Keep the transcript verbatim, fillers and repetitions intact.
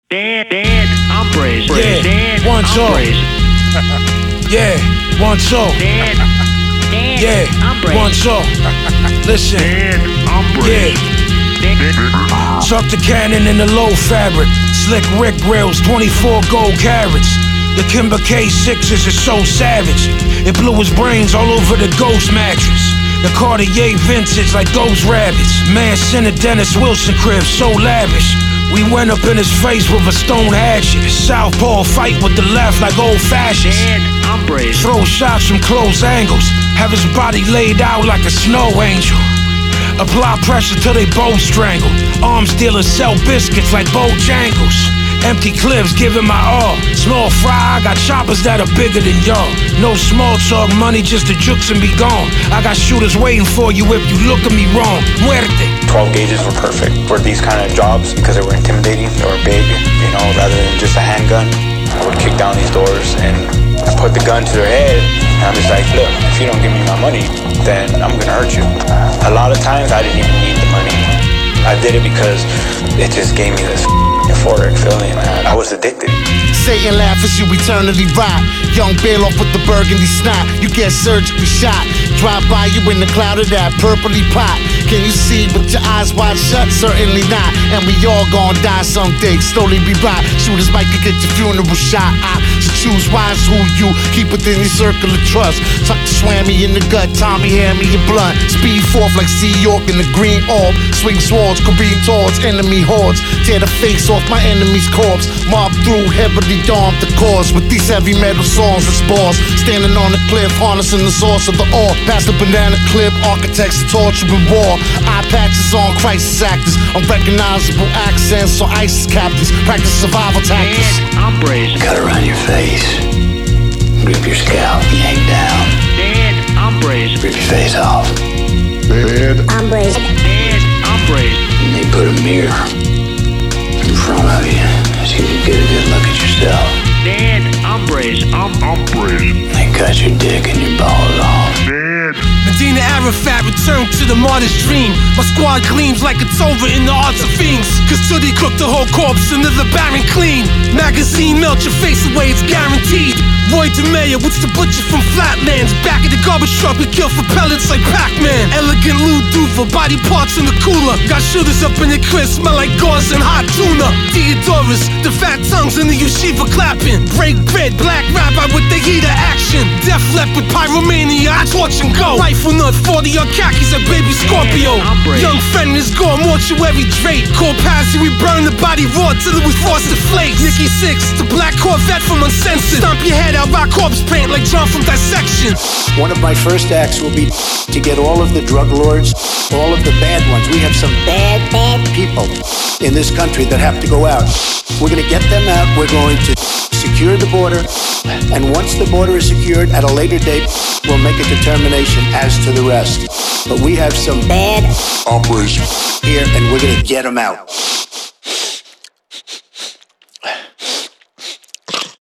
Dead, dead, hombres. Yeah, dead, one, two. hombres. Yeah, one, two. Dead, dead, Yeah, hombres. one, two. Listen. Dead, hombres. Yeah. Tuck the cannon in the low fabric. Slick Rick grills, twenty-four gold carats. The Kimber K sixes is so savage. It blew his brains all over the ghost mattress. The Cartier vintage like ghost rabbits. Man sent a Dennis Wilson crib, so lavish. We went up in his face with a stone hatchet. Southpaw fight with the left like old fascists. Dead, hombres. Throw shots from close angles. Have his body laid out like a snow angel. Apply pressure till they both strangle. Arms dealers sell biscuits like Bojangles. Empty clips giving my all. Small fry, I got choppers that are bigger than y'all. No small talk money, just the jukes and be gone. I got shooters waiting for you if you look at me wrong. Muerte. twelve gauges were perfect for these kind of jobs because they were intimidating, they were big, you know, rather than just a handgun. I would kick down these doors and put the gun to their head, and I'm just like, look, if you don't give me my money, then I'm gonna hurt you. A lot of times I didn't even need the money. I did it because it just gave me this euphoric feeling, man. I was addicted. Satan laugh as you eternally rot. Young Bailoff with the burgundy snot. You get surgically shot. Drive by you in the cloud of that purpley pot. Can you see with your eyes wide shut? Certainly not. And we all gon' die someday. Slowly be right. Shooters might could get your funeral shot. I should choose wise who you keep within your circle of trust. Tuck the swammy in the gut. Tommy hand me your blunt. Speed forth like Sea York in the green orb. Swing swords, careen towards enemy hordes. Tear the face off my enemy's corpse. Mob through heavily domed the cause. With these heavy metal songs and spores. Standing on the cliff, harnessing the source of the ore. Past the banana clip, architects of torture and war. Eye patches on crisis actors. Unrecognizable accents on ISIS captains. Practice survival tactics. Dead, hombres. Cut around your face. Grip your scalp, yank down. Dead, hombres. Rip your face off. Dead Dead, hombres. And they put a mirror in front of you so you can get a good look at yourself. Dead, hombres. Um, hombres. They cut your dick and your balls off. Dead. Medina Arafat returned to the martyr's dream. My squad gleams like it's over in the arts of fiends. Cause till they cook the whole corpse into the barren clean. Magazine melt your face away, it's guaranteed. Roy DeMayo, what's the butcher from Flatlands? Back of the garbage truck, we kill for pellets like Pac-Man. Elegant Lou Duva, body parts in the cooler. Got shooters up in the crib, smell like gauze and hot tuna. Theodorus, the fat tongues in the yeshiva clapping. Break bread, black rabbi with the heat of action. Def Leppard, pyromania, I torch and go. Rifle nut, forty on khakis, a baby Scorpio. Young fenris gore, mortuary drape. Corpazzi, we burn the body raw till it was frosted flakes. Nicky Six, the black Corvette from Uncensored. Stomp your head out by corpse paint like John from Dissection. One of my first acts will be to get all of the drug lords, all of the bad ones. We have some bad, bad people in this country that have to go out. We're going to get them out. We're going to secure the border. And once the border is secured, at a later date, we'll make a determination as to the rest. But we have some bad operators here, and we're going to get them out.